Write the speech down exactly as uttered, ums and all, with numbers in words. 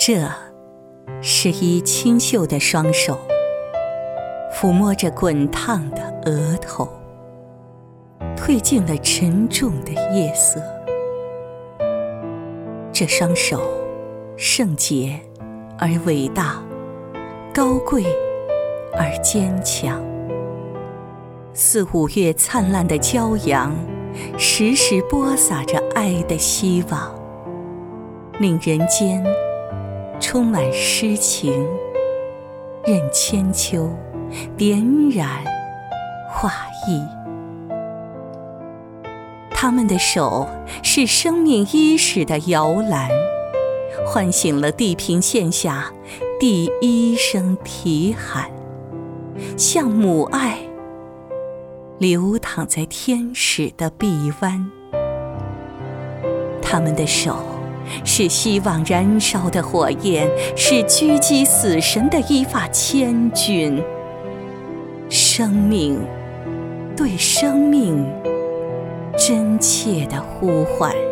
这是一清秀的双手，抚摸着滚烫的额头，褪尽了沉重的夜色。这双手圣洁而伟大，高贵而坚强，似五月灿烂的骄阳，时时播撒着爱的希望，令人间充满诗情，任千秋点染画意。他们的手是生命伊始的摇篮，唤醒了地平线下第一声啼喊，像母爱流淌在天使的臂弯。他们的手是希望燃烧的火焰，是狙击死神的一发千钧。生命对生命真切的呼唤。